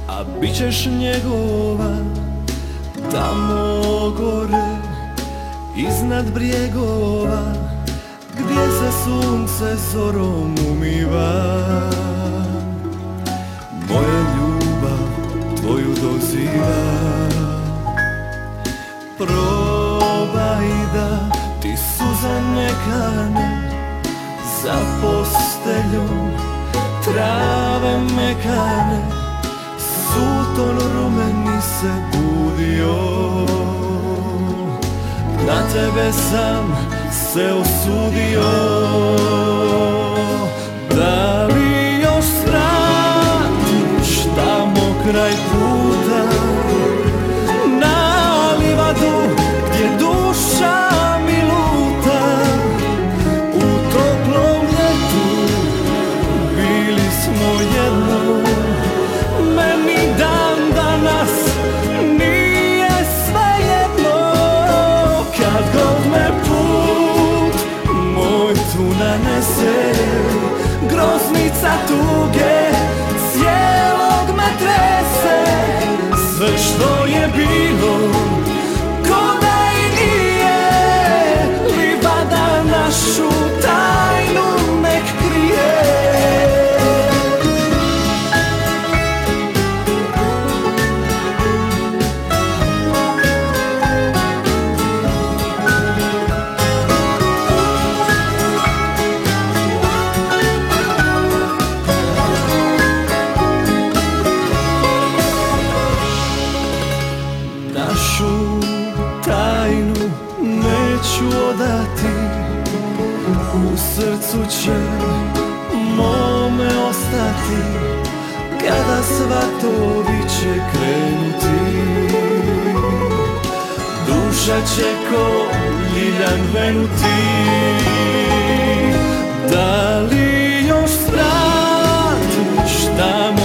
a bit ćeš njegova tamo gore, iznad brijegova, gdje se sunce zorom umiva. Moja ljubav tvoju doziva, probaj da ti suza ne kane za posteljom, trave mekane, sultan rumeni se budio. Na tebe sam se osudio. Da li još straniš tamo kraj puta, na livadu gdje duša mi luta? U toplom ljetu bili smo jedno, meni dan danas nije svejedno. Kad god me put moj tu nanese, groznica tuge cijelog me trese. Sve što je bilo ko da i nije, livada našu tajnu nek krije. Našu tajnu neću odati, u srcu će mome ostati. Kada svatovi će krenuti, duša će ko ljiljan venuti. Da li još vratiš tam